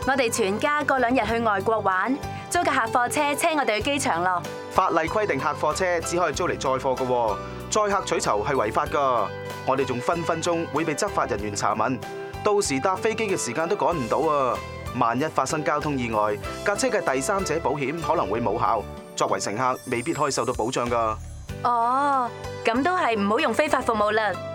我哋全家過2日去外國玩，租架客貨車車我哋去機場咯。 法例規定客貨車只可以租嚟載貨㗎，載客取酬係違法㗎。我哋仲分分鐘會被執法人員查問，到時搭飛機嘅時間都趕唔到啊！萬一發生交通意外，架車嘅第三者保險可能會冇效，作為乘客未必可以受到保障㗎。 哦，咁都係唔好用非法服務啦。